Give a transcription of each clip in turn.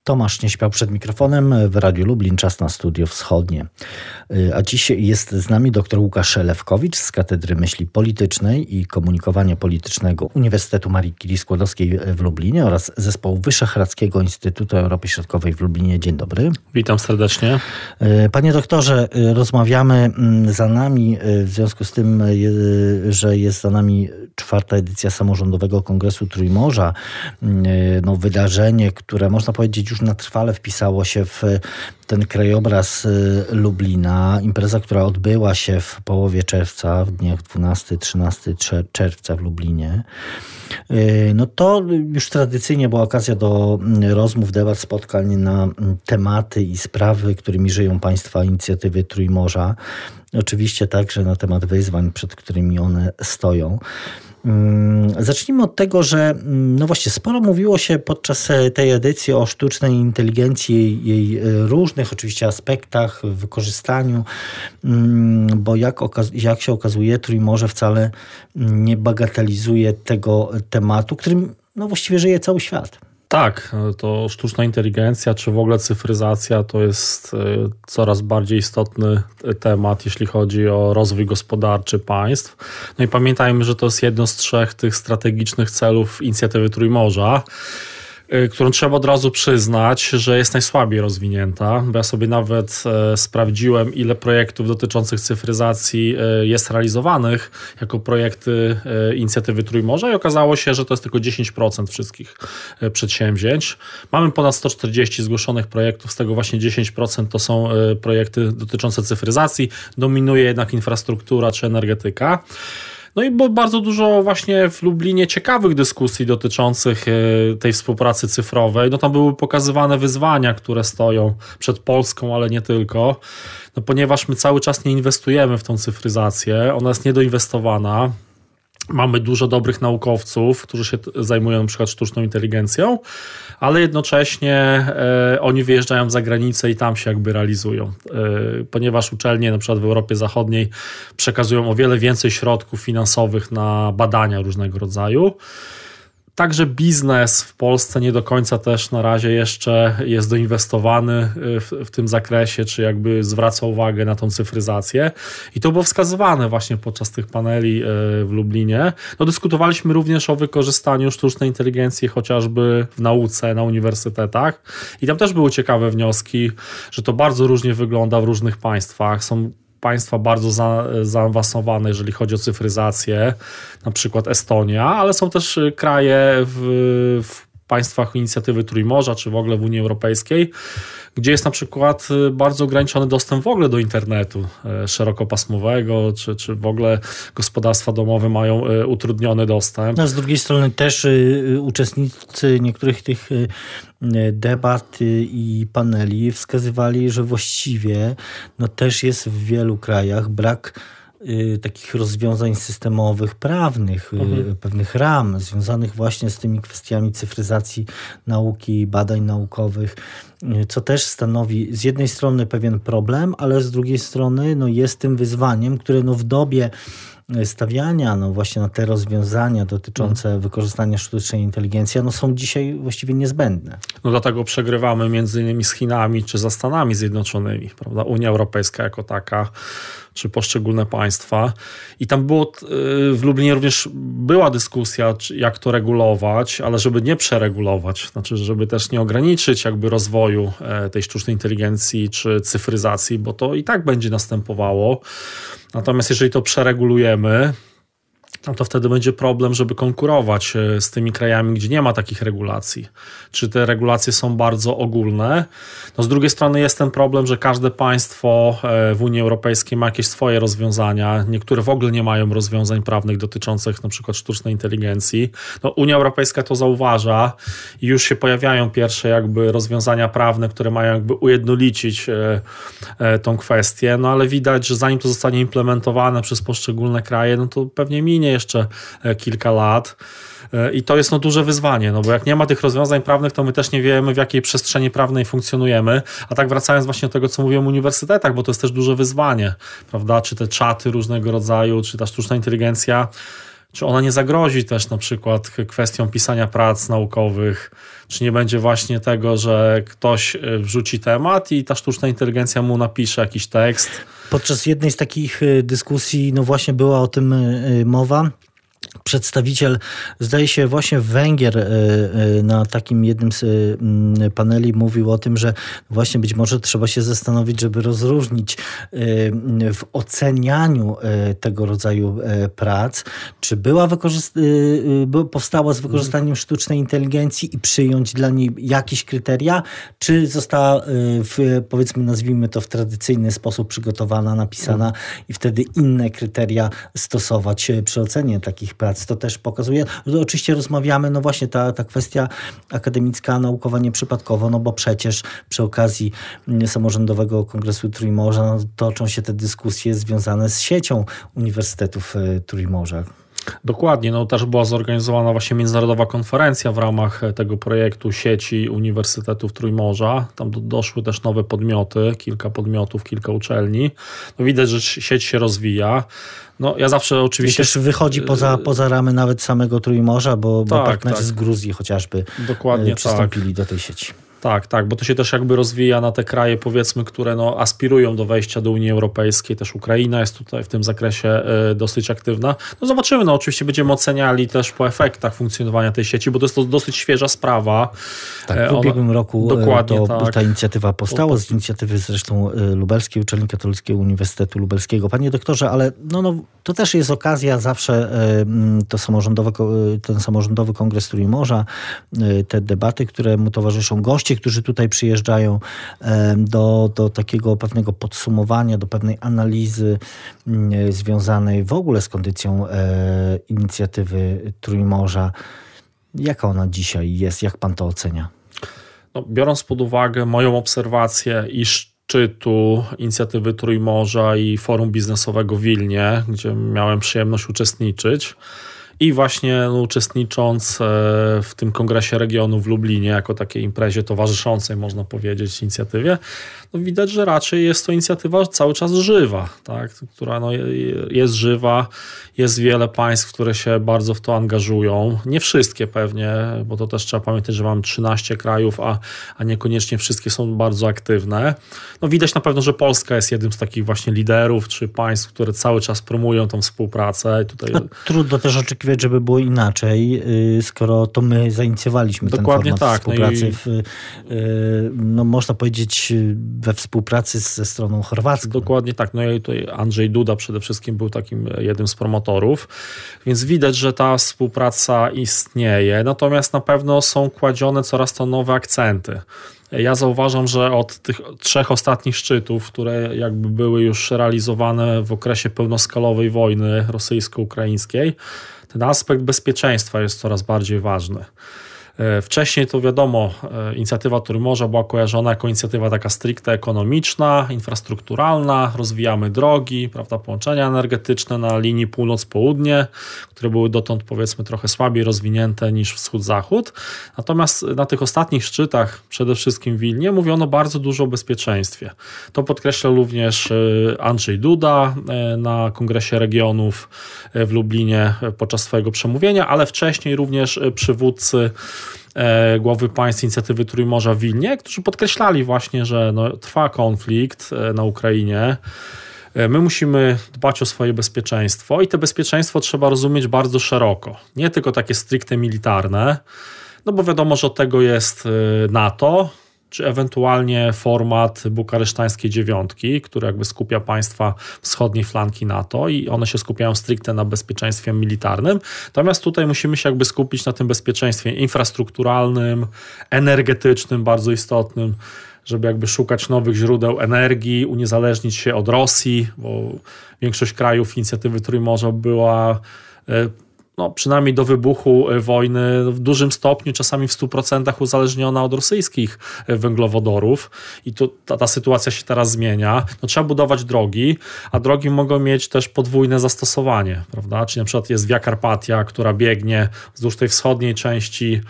Tomasz nie śpiał przed mikrofonem w Radiu Lublin, czas na Studio Wschodnie. A dziś jest z nami dr Łukasz Lewkowicz z Katedry Myśli Politycznej i Komunikowania Politycznego Uniwersytetu Marii Curie-Skłodowskiej w Lublinie oraz Zespołu Wyszehradzkiego Instytutu Europy Środkowej w Lublinie. Dzień dobry. Witam serdecznie. Panie doktorze, rozmawiamy za nami w związku z tym, że jest za nami 4. edycja Samorządowego Kongresu Trójmorza. Wydarzenie, które można powiedzieć już na trwale wpisało się w ten krajobraz Lublina. Impreza, która odbyła się w połowie czerwca, w dniach 12-13 czerwca w Lublinie. To już tradycyjnie była okazja do rozmów, debat, spotkań na tematy i sprawy, którymi żyją państwa inicjatywy Trójmorza. Oczywiście także na temat wyzwań, przed którymi one stoją. Zacznijmy od tego, że właśnie sporo mówiło się podczas tej edycji o sztucznej inteligencji, jej różnych oczywiście aspektach, wykorzystaniu, bo jak się okazuje, Trójmorze wcale nie bagatelizuje tego tematu, którym właściwie żyje cały świat. Tak, to sztuczna inteligencja, czy w ogóle cyfryzacja to jest coraz bardziej istotny temat, jeśli chodzi o rozwój gospodarczy państw. No i pamiętajmy, że to jest jedno z 3 tych strategicznych celów inicjatywy Trójmorza, którą trzeba od razu przyznać, że jest najsłabiej rozwinięta. Bo ja sobie nawet sprawdziłem, ile projektów dotyczących cyfryzacji jest realizowanych jako projekty inicjatywy Trójmorza i okazało się, że to jest tylko 10% wszystkich przedsięwzięć. Mamy ponad 140 zgłoszonych projektów, z tego właśnie 10% to są projekty dotyczące cyfryzacji. Dominuje jednak infrastruktura czy energetyka. No i było bardzo dużo właśnie w Lublinie ciekawych dyskusji dotyczących tej współpracy cyfrowej. Tam były pokazywane wyzwania, które stoją przed Polską, ale nie tylko. Ponieważ my cały czas nie inwestujemy w tą cyfryzację, ona jest niedoinwestowana. Mamy dużo dobrych naukowców, którzy się zajmują na przykład sztuczną inteligencją, ale jednocześnie oni wyjeżdżają za granicę i tam się jakby realizują, ponieważ uczelnie na przykład w Europie Zachodniej przekazują o wiele więcej środków finansowych na badania różnego rodzaju. Także biznes w Polsce nie do końca też na razie jeszcze jest doinwestowany w tym zakresie, czy jakby zwraca uwagę na tą cyfryzację. I to było wskazywane właśnie podczas tych paneli w Lublinie. Dyskutowaliśmy również o wykorzystaniu sztucznej inteligencji chociażby w nauce, na uniwersytetach. I tam też były ciekawe wnioski, że to bardzo różnie wygląda w różnych państwach. Są państwa bardzo zaawansowane, jeżeli chodzi o cyfryzację, na przykład Estonia, ale są też kraje w państwach inicjatywy Trójmorza, czy w ogóle w Unii Europejskiej, gdzie jest na przykład bardzo ograniczony dostęp w ogóle do internetu szerokopasmowego, czy w ogóle gospodarstwa domowe mają utrudniony dostęp. Z drugiej strony też uczestnicy niektórych tych debat i paneli wskazywali, że właściwie też jest w wielu krajach brak takich rozwiązań systemowych, prawnych, pewnych ram związanych właśnie z tymi kwestiami cyfryzacji nauki, badań naukowych, co też stanowi z jednej strony pewien problem, ale z drugiej strony jest tym wyzwaniem, które w dobie stawiania właśnie na te rozwiązania dotyczące wykorzystania sztucznej inteligencji są dzisiaj właściwie niezbędne. Dlatego przegrywamy między innymi z Chinami czy ze Stanami Zjednoczonymi, prawda? Unia Europejska jako taka, czy poszczególne państwa. I tam było w Lublinie również była dyskusja, jak to regulować, ale żeby nie przeregulować, znaczy żeby też nie ograniczyć jakby rozwoju tej sztucznej inteligencji czy cyfryzacji, bo to i tak będzie następowało. Natomiast jeżeli to przeregulujemy, to wtedy będzie problem, żeby konkurować z tymi krajami, gdzie nie ma takich regulacji. Czy te regulacje są bardzo ogólne? Z drugiej strony jest ten problem, że każde państwo w Unii Europejskiej ma jakieś swoje rozwiązania. Niektóre w ogóle nie mają rozwiązań prawnych dotyczących na przykład sztucznej inteligencji. Unia Europejska to zauważa i już się pojawiają pierwsze jakby rozwiązania prawne, które mają jakby ujednolicić tą kwestię, ale widać, że zanim to zostanie implementowane przez poszczególne kraje, to pewnie minie jeszcze kilka lat. I to jest duże wyzwanie, bo jak nie ma tych rozwiązań prawnych, to my też nie wiemy, w jakiej przestrzeni prawnej funkcjonujemy. A tak wracając właśnie do tego, co mówiłem o uniwersytetach, bo to jest też duże wyzwanie, prawda? Czy te czaty różnego rodzaju, czy ta sztuczna inteligencja czy ona nie zagrozi też na przykład kwestią pisania prac naukowych, czy nie będzie właśnie tego, że ktoś wrzuci temat i ta sztuczna inteligencja mu napisze jakiś tekst. Podczas jednej z takich dyskusji, no właśnie była o tym mowa. Przedstawiciel, zdaje się, właśnie Węgier na takim jednym z paneli mówił o tym, że właśnie być może trzeba się zastanowić, żeby rozróżnić w ocenianiu tego rodzaju prac, czy powstała z wykorzystaniem sztucznej inteligencji i przyjąć dla niej jakieś kryteria, czy została, powiedzmy, nazwijmy to w tradycyjny sposób przygotowana, napisana i wtedy inne kryteria stosować przy ocenie takich prac. To też pokazuje, że oczywiście rozmawiamy, no właśnie ta kwestia akademicka, naukowa nieprzypadkowo, no bo przecież przy okazji Samorządowego Kongresu Trójmorza toczą się te dyskusje związane z siecią Uniwersytetów Trójmorza. Dokładnie, no też była zorganizowana właśnie międzynarodowa konferencja w ramach tego projektu sieci Uniwersytetów Trójmorza. Tam doszły też nowe podmioty, kilka podmiotów, kilka uczelni. No widać, że sieć się rozwija. No ja zawsze oczywiście... I też wychodzi poza ramy nawet samego Trójmorza, bo partnerzy z Gruzji chociażby przystąpili do tej sieci. Tak, bo to się też jakby rozwija na te kraje, powiedzmy, które aspirują do wejścia do Unii Europejskiej. Też Ukraina jest tutaj w tym zakresie dosyć aktywna. No zobaczymy, oczywiście będziemy oceniali też po efektach funkcjonowania tej sieci, bo to jest dosyć świeża sprawa. Tak, w ubiegłym roku ta inicjatywa powstała, z inicjatywy zresztą Lubelskiej Uczelni Katolickiego Uniwersytetu Lubelskiego. Panie doktorze, ale to też jest okazja zawsze, ten samorządowy kongres Trójmorza, te debaty, które mu towarzyszą, goście, którzy tutaj przyjeżdżają do takiego pewnego podsumowania, do pewnej analizy związanej w ogóle z kondycją inicjatywy Trójmorza. Jaka ona dzisiaj jest? Jak pan to ocenia? Biorąc pod uwagę moją obserwację i szczytu inicjatywy Trójmorza i forum biznesowego w Wilnie, gdzie miałem przyjemność uczestniczyć, i właśnie uczestnicząc w tym kongresie regionu w Lublinie, jako takiej imprezie towarzyszącej, można powiedzieć, inicjatywie, widać, że raczej jest to inicjatywa cały czas żywa, tak? Która jest żywa, jest wiele państw, które się bardzo w to angażują. Nie wszystkie pewnie, bo to też trzeba pamiętać, że mamy 13 krajów, a niekoniecznie wszystkie są bardzo aktywne. Widać na pewno, że Polska jest jednym z takich właśnie liderów, czy państw, które cały czas promują tą współpracę. Trudno też oczekiwać, żeby było inaczej, skoro to my zainicjowaliśmy ten format współpracy można powiedzieć we współpracy ze stroną chorwacką. Dokładnie tak. I tutaj Andrzej Duda przede wszystkim był takim jednym z promotorów, więc widać, że ta współpraca istnieje, natomiast na pewno są kładzione coraz to nowe akcenty. Ja zauważam, że od tych 3 ostatnich szczytów, które jakby były już realizowane w okresie pełnoskalowej wojny rosyjsko-ukraińskiej, ten aspekt bezpieczeństwa jest coraz bardziej ważny. Wcześniej to wiadomo, inicjatywa Trójmorza była kojarzona jako inicjatywa taka stricte ekonomiczna, infrastrukturalna, rozwijamy drogi, połączenia energetyczne na linii północ-południe, które były dotąd powiedzmy trochę słabiej rozwinięte niż wschód-zachód. Natomiast na tych ostatnich szczytach, przede wszystkim w Wilnie, mówiono bardzo dużo o bezpieczeństwie. To podkreślał również Andrzej Duda na Kongresie Regionów w Lublinie podczas swojego przemówienia, ale wcześniej również przywódcy głowy państw inicjatywy Trójmorza w Wilnie, którzy podkreślali właśnie, że trwa konflikt na Ukrainie. My musimy dbać o swoje bezpieczeństwo i to bezpieczeństwo trzeba rozumieć bardzo szeroko. Nie tylko takie stricte militarne, bo wiadomo, że od tego jest NATO, czy ewentualnie format bukaresztańskiej dziewiątki, który jakby skupia państwa wschodniej flanki NATO i one się skupiają stricte na bezpieczeństwie militarnym. Natomiast tutaj musimy się jakby skupić na tym bezpieczeństwie infrastrukturalnym, energetycznym, bardzo istotnym, żeby jakby szukać nowych źródeł energii, uniezależnić się od Rosji, bo większość krajów inicjatywy Trójmorza była przynajmniej do wybuchu wojny w dużym stopniu, czasami w 100% uzależniona od rosyjskich węglowodorów i ta sytuacja się teraz zmienia. Trzeba budować drogi, a drogi mogą mieć też podwójne zastosowanie, prawda? Czyli na przykład jest Via Carpatia, która biegnie wzdłuż tej wschodniej części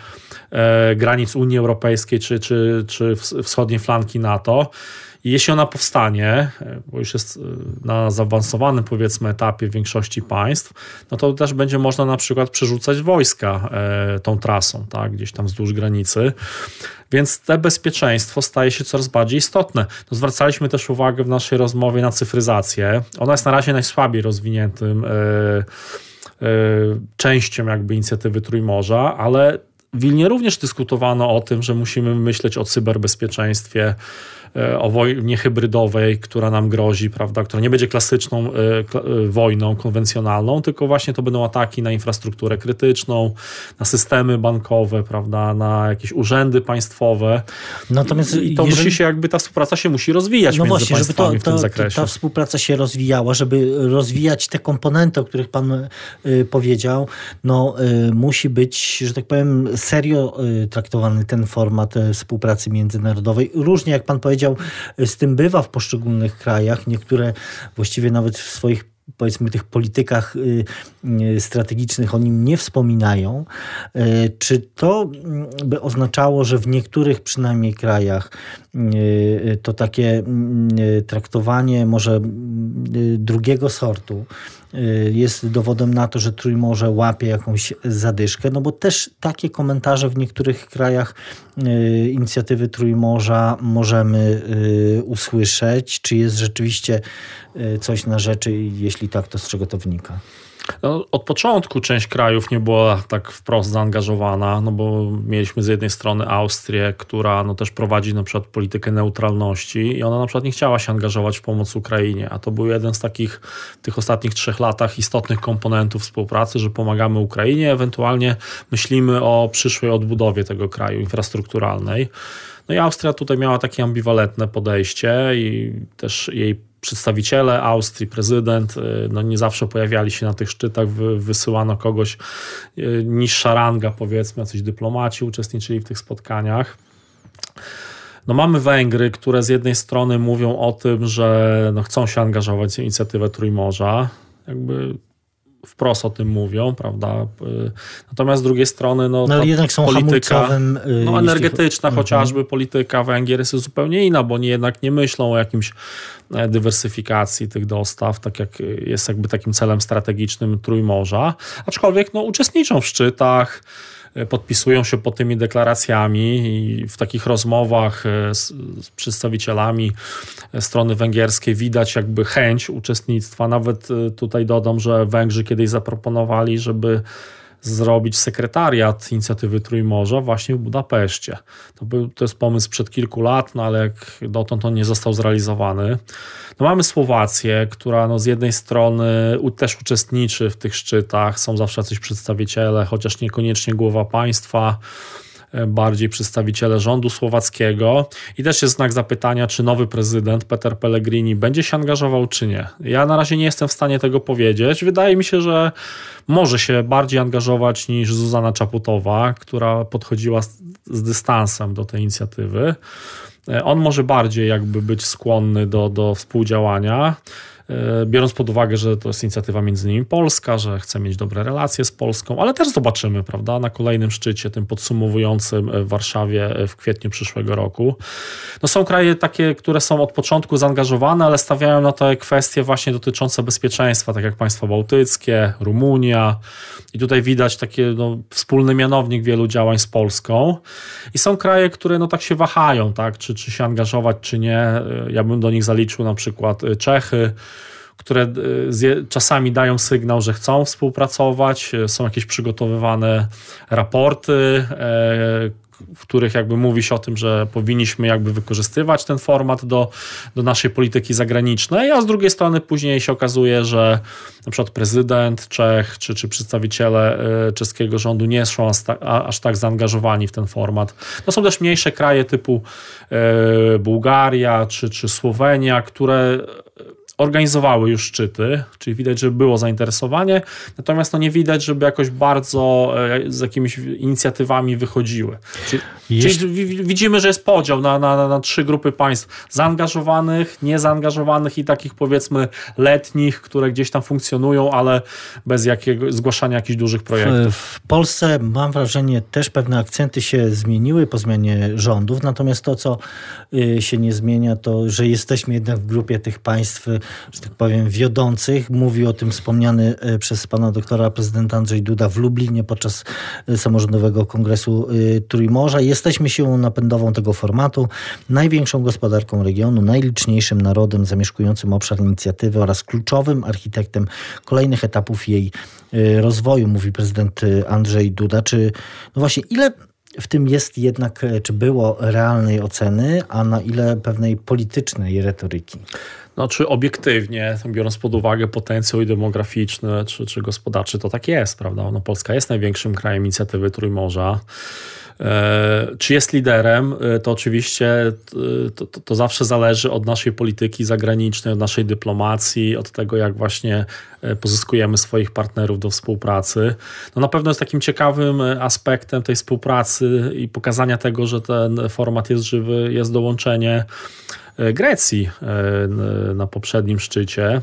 granic Unii Europejskiej czy wschodniej flanki NATO. I jeśli ona powstanie, bo już jest na zaawansowanym, powiedzmy, etapie w większości państw, no to też będzie można na przykład przerzucać wojska tą trasą, tak, gdzieś tam wzdłuż granicy. Więc to bezpieczeństwo staje się coraz bardziej istotne. No, zwracaliśmy też uwagę w naszej rozmowie na cyfryzację. Ona jest na razie najsłabiej rozwiniętym częścią jakby inicjatywy Trójmorza, ale w Wilnie również dyskutowano o tym, że musimy myśleć o cyberbezpieczeństwie, o wojnie hybrydowej, która nam grozi, prawda, która nie będzie klasyczną wojną konwencjonalną, tylko właśnie to będą ataki na infrastrukturę krytyczną, na systemy bankowe, prawda, na jakieś urzędy państwowe. Natomiast I to musi się jakby, ta współpraca się musi rozwijać między państwami w tym zakresie. Ta współpraca się rozwijała, żeby rozwijać te komponenty, o których pan powiedział, no musi być, że tak powiem, serio traktowany ten format współpracy międzynarodowej. Różnie, jak pan powiedział, z tym bywa w poszczególnych krajach. Niektóre właściwie nawet w swoich, powiedzmy, tych politykach strategicznych o nim nie wspominają. Czy to by oznaczało, że w niektórych przynajmniej krajach to takie traktowanie może drugiego sortu jest dowodem na to, że Trójmorze łapie jakąś zadyszkę, no bo też takie komentarze w niektórych krajach inicjatywy Trójmorza możemy usłyszeć. Czy jest rzeczywiście coś na rzeczy i jeśli tak, to z czego to wynika? No, od początku część krajów nie była tak wprost zaangażowana, no bo mieliśmy z jednej strony Austrię, która no też prowadzi na przykład politykę neutralności i ona na przykład nie chciała się angażować w pomoc Ukrainie, a to był jeden z takich w tych ostatnich 3 latach istotnych komponentów współpracy, że pomagamy Ukrainie, ewentualnie myślimy o przyszłej odbudowie tego kraju infrastrukturalnej. No i Austria tutaj miała takie ambiwalentne podejście i też jej przedstawiciele Austrii, prezydent, no nie zawsze pojawiali się na tych szczytach, wysyłano kogoś, niższa ranga, powiedzmy, jacyś dyplomaci uczestniczyli w tych spotkaniach. No mamy Węgry, które z jednej strony mówią o tym, że no chcą się angażować w inicjatywę Trójmorza, jakby wprost o tym mówią, prawda? Natomiast z drugiej strony no jednak są polityka energetyczna chociażby polityka Węgier jest zupełnie inna, bo oni jednak nie myślą o jakimś dywersyfikacji tych dostaw, tak jak jest jakby takim celem strategicznym Trójmorza, aczkolwiek no uczestniczą w szczytach, podpisują się pod tymi deklaracjami i w takich rozmowach z przedstawicielami strony węgierskiej widać jakby chęć uczestnictwa. Nawet tutaj dodam, że Węgrzy kiedyś zaproponowali, żeby zrobić sekretariat inicjatywy Trójmorza właśnie w Budapeszcie. To jest pomysł sprzed kilku lat, no ale jak dotąd on nie został zrealizowany. No mamy Słowację, która no z jednej strony też uczestniczy w tych szczytach, są zawsze jacyś przedstawiciele, chociaż niekoniecznie głowa państwa, bardziej przedstawiciele rządu słowackiego i też jest znak zapytania, czy nowy prezydent Peter Pellegrini będzie się angażował, czy nie. Ja na razie nie jestem w stanie tego powiedzieć. Wydaje mi się, że może się bardziej angażować niż Zuzana Czaputowa, która podchodziła z dystansem do tej inicjatywy. On może bardziej jakby być skłonny do współdziałania, biorąc pod uwagę, że to jest inicjatywa między innymi polska, że chce mieć dobre relacje z Polską, ale też zobaczymy, prawda, na kolejnym szczycie, tym podsumowującym w Warszawie w kwietniu przyszłego roku. No są kraje takie, które są od początku zaangażowane, ale stawiają na to kwestie właśnie dotyczące bezpieczeństwa, tak jak państwa bałtyckie, Rumunia i tutaj widać taki wspólny mianownik wielu działań z Polską i są kraje, które no tak się wahają, tak, czy się angażować, czy nie. Ja bym do nich zaliczył na przykład Czechy, które czasami dają sygnał, że chcą współpracować, są jakieś przygotowywane raporty, w których jakby mówi się o tym, że powinniśmy jakby wykorzystywać ten format do naszej polityki zagranicznej, a z drugiej strony później się okazuje, że na przykład prezydent Czech czy przedstawiciele czeskiego rządu nie są aż tak zaangażowani w ten format. No są też mniejsze kraje typu Bułgaria czy Słowenia, które organizowały już szczyty, czyli widać, że było zainteresowanie, natomiast nie widać, żeby jakoś bardzo z jakimiś inicjatywami wychodziły. Czyli widzimy, że jest podział na 3 grupy państw zaangażowanych, niezaangażowanych i takich powiedzmy letnich, które gdzieś tam funkcjonują, ale bez zgłaszania jakichś dużych projektów. W Polsce mam wrażenie też pewne akcenty się zmieniły po zmianie rządów, natomiast to, co się nie zmienia, to, że jesteśmy jednak w grupie tych państw, że tak powiem, wiodących. Mówi o tym wspomniany przez pana doktora prezydent Andrzej Duda w Lublinie podczas samorządowego kongresu Trójmorza. Jesteśmy siłą napędową tego formatu, największą gospodarką regionu, najliczniejszym narodem zamieszkującym obszar inicjatywy oraz kluczowym architektem kolejnych etapów jej rozwoju, mówi prezydent Andrzej Duda. No właśnie, ile w tym jest jednak, czy było realnej oceny, a na ile pewnej politycznej retoryki? No, czy obiektywnie, biorąc pod uwagę potencjał i demograficzny, czy gospodarczy, to tak jest, prawda? No, Polska jest największym krajem inicjatywy Trójmorza. Czy jest liderem, to oczywiście to zawsze zależy od naszej polityki zagranicznej, od naszej dyplomacji, od tego, jak właśnie pozyskujemy swoich partnerów do współpracy. No na pewno jest takim ciekawym aspektem tej współpracy i pokazania tego, że ten format jest żywy, jest dołączenie Grecji na poprzednim szczycie.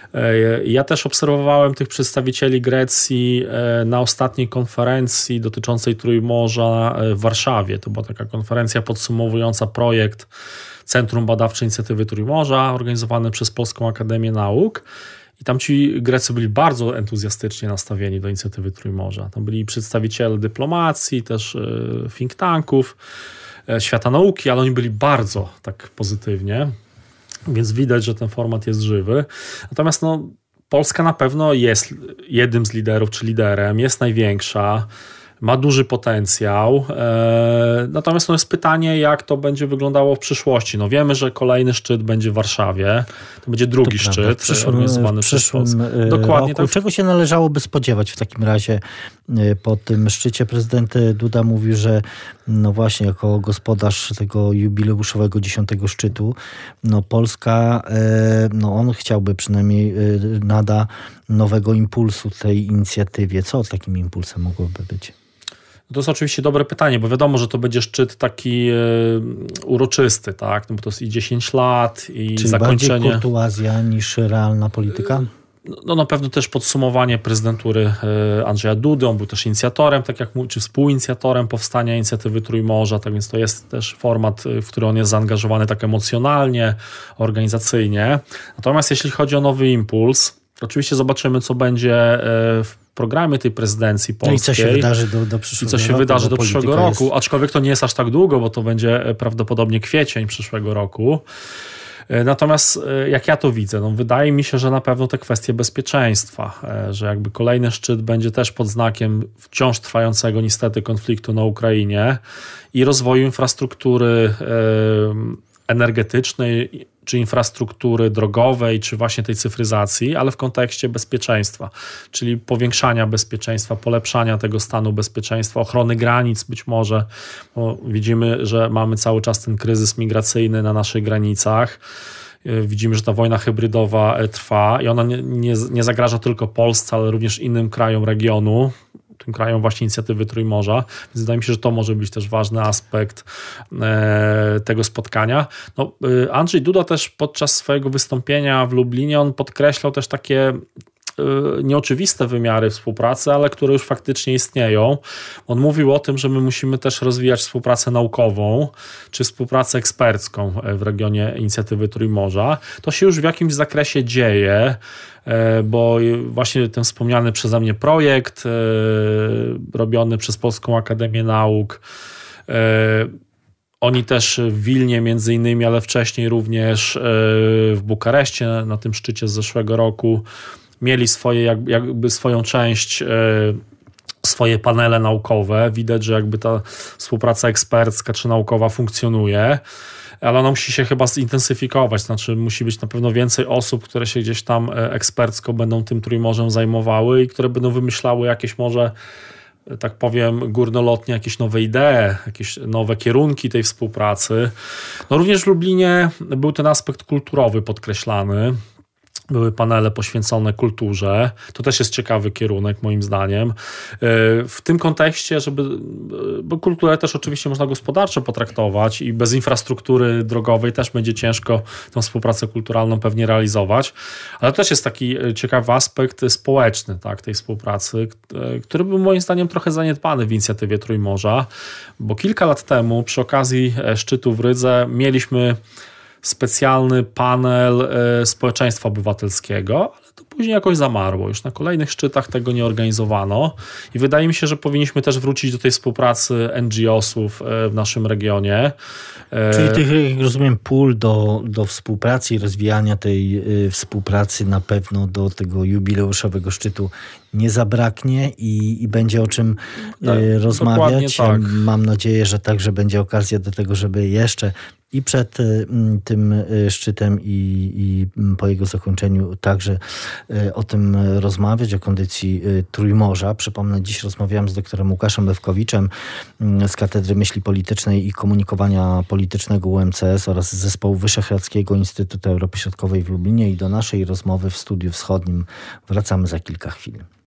Ja też obserwowałem tych przedstawicieli Grecji na ostatniej konferencji dotyczącej Trójmorza w Warszawie. To była taka konferencja podsumowująca projekt Centrum Badawcze Inicjatywy Trójmorza organizowany przez Polską Akademię Nauk. I tam ci Grecy byli bardzo entuzjastycznie nastawieni do inicjatywy Trójmorza. Tam byli przedstawiciele dyplomacji, też think tanków, świata nauki, ale oni byli bardzo tak pozytywnie. Więc widać, że ten format jest żywy. Natomiast Polska na pewno jest jednym z liderów, czy liderem, jest największa, ma duży potencjał. Natomiast jest pytanie, jak to będzie wyglądało w przyszłości. Wiemy, że kolejny szczyt będzie w Warszawie. To będzie drugi szczyt organizowany przez Polskę. Dokładnie tak. Czego się należałoby spodziewać w takim razie po tym szczycie? Prezydent Duda mówi, że właśnie jako gospodarz tego jubileuszowego 10. szczytu, Polska, on chciałby przynajmniej nada nowego impulsu tej inicjatywie. Co takim impulsem mogłoby być? To jest oczywiście dobre pytanie, bo wiadomo, że to będzie szczyt taki uroczysty, tak? Bo to jest i 10 lat, i czyli zakończenie. Bardziej kurtuazja niż realna polityka? Na pewno też podsumowanie prezydentury Andrzeja Dudy. On był też inicjatorem, tak jak mówię, czy współinicjatorem powstania inicjatywy Trójmorza, tak więc to jest też format, w który on jest zaangażowany tak emocjonalnie, organizacyjnie. Natomiast jeśli chodzi o nowy impuls, oczywiście zobaczymy, co będzie w programie tej prezydencji polskiej. I co się wydarzy do przyszłego roku. I co się wydarzy do przyszłego roku, aczkolwiek to nie jest aż tak długo, bo to będzie prawdopodobnie kwiecień przyszłego roku. Natomiast jak ja to widzę, wydaje mi się, że na pewno te kwestie bezpieczeństwa, że jakby kolejny szczyt będzie też pod znakiem wciąż trwającego niestety konfliktu na Ukrainie i rozwoju infrastruktury energetycznej, czy infrastruktury drogowej, czy właśnie tej cyfryzacji, ale w kontekście bezpieczeństwa, czyli powiększania bezpieczeństwa, polepszania tego stanu bezpieczeństwa, ochrony granic być może, bo widzimy, że mamy cały czas ten kryzys migracyjny na naszych granicach. Widzimy, że ta wojna hybrydowa trwa i ona nie zagraża tylko Polsce, ale również innym krajom regionu, tym krajom właśnie inicjatywy Trójmorza, więc wydaje mi się, że to może być też ważny aspekt tego spotkania. Andrzej Duda też podczas swojego wystąpienia w Lublinie, on podkreślał też takie nieoczywiste wymiary współpracy, ale które już faktycznie istnieją. On mówił o tym, że my musimy też rozwijać współpracę naukową, czy współpracę ekspercką w regionie inicjatywy Trójmorza. To się już w jakimś zakresie dzieje, bo właśnie ten wspomniany przeze mnie projekt robiony przez Polską Akademię Nauk, oni też w Wilnie między innymi, ale wcześniej również w Bukareszcie na tym szczycie z zeszłego roku mieli swoją część, swoje panele naukowe. Widać, że jakby ta współpraca ekspercka czy naukowa funkcjonuje, ale ona musi się chyba zintensyfikować, znaczy musi być na pewno więcej osób, które się gdzieś tam ekspercko będą tym Trójmorzem zajmowały i które będą wymyślały jakieś może, tak powiem, górnolotnie jakieś nowe idee, jakieś nowe kierunki tej współpracy. Również w Lublinie był ten aspekt kulturowy podkreślany. Były panele poświęcone kulturze. To też jest ciekawy kierunek moim zdaniem. W tym kontekście, bo kulturę też oczywiście można gospodarczo potraktować i bez infrastruktury drogowej też będzie ciężko tę współpracę kulturalną pewnie realizować, ale to też jest taki ciekawy aspekt społeczny, tak, tej współpracy, który był moim zdaniem trochę zaniedbany w inicjatywie Trójmorza, bo kilka lat temu przy okazji szczytu w Rydze mieliśmy specjalny panel społeczeństwa obywatelskiego, ale to później jakoś zamarło. Już na kolejnych szczytach tego nie organizowano i wydaje mi się, że powinniśmy też wrócić do tej współpracy NGO-sów w naszym regionie. Czyli tych, jak rozumiem, pól do współpracy i rozwijania tej współpracy na pewno do tego jubileuszowego szczytu nie zabraknie i będzie o czym rozmawiać. Tak. Mam nadzieję, że także będzie okazja do tego, żeby jeszcze i przed tym szczytem i po jego zakończeniu także o tym rozmawiać, o kondycji Trójmorza. Przypomnę, dziś rozmawiałem z doktorem Łukaszem Lewkowiczem z Katedry Myśli Politycznej i Komunikowania Politycznego UMCS oraz z Zespołu Wyszehradzkiego Instytutu Europy Środkowej w Lublinie i do naszej rozmowy w Studiu Wschodnim wracamy za kilka chwil.